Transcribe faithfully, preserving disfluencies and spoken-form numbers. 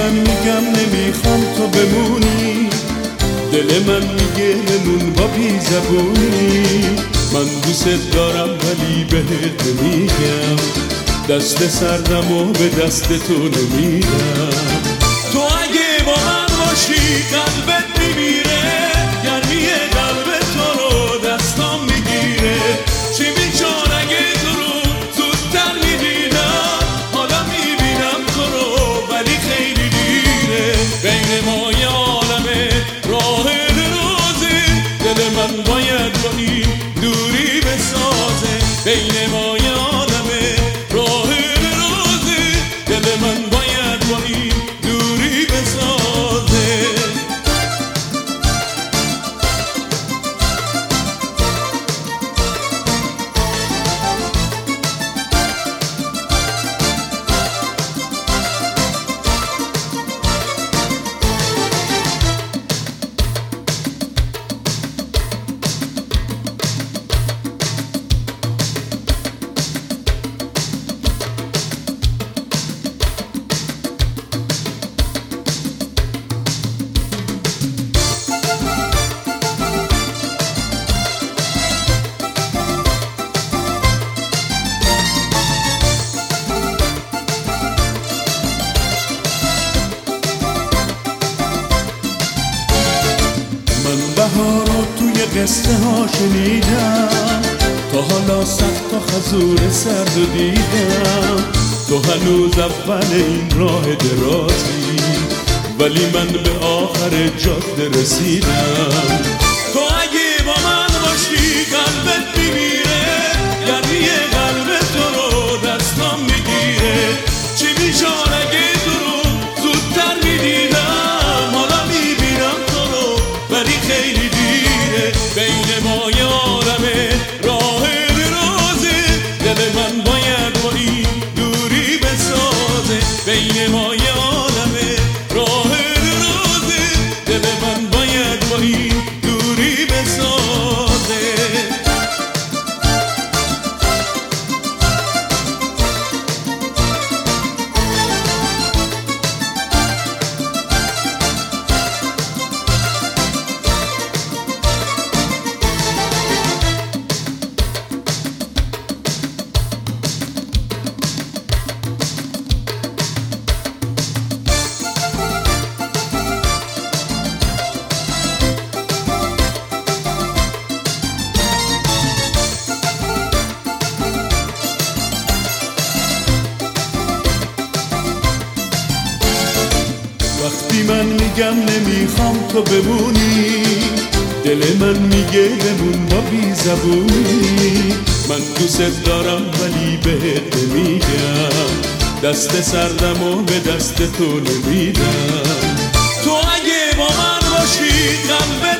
من میگم نمیخوام تو بمونی، دل من میگه بمون با بی زبونی. من دوست دارم ولی بهت نمیگم، دست سردم و به دست تو نمیدم. تو اگه با من باشی قلبت میمیره، گرمی قلب تو رو دستام میگیره. چی میشد اگه تو رو زودتر میدیدم، حالا میبینم تو رو ولی خیلی دیره. بین ما یه عالمه راه درازه، دل من باید با این دوری بسازه. بین ما یه عالمه راه درازه، دل من باید با این دوری بسازه. بهارو توی قصه ها شنیدم، تا حالا سخت و خزور سرد و دیدم. تو هنوز اول این راه درازی، ولی من به آخر جاده رسیدم. تو اگه با من باشی قلبت میمیره، گرمی قلب تو رو دستام میگیره. چی میشد اگه تو رو زودتر میدیدم، حالا میبینم تو رو ولی خیلی دیره. بین ما یه عالمه راه درازه، دل من باید با این دوری بسازه. بین ما یه عالمه راه درازه، دل من باید با این دوری بسازه. وقتی من میگم نمیخوام تو بمونی، دل من میگه بمون با بی زبونی. من دوست دارم ولی بهت نمیگم، دست سردم و به دست تو نمیدم. تو اگه با من باشی قلبت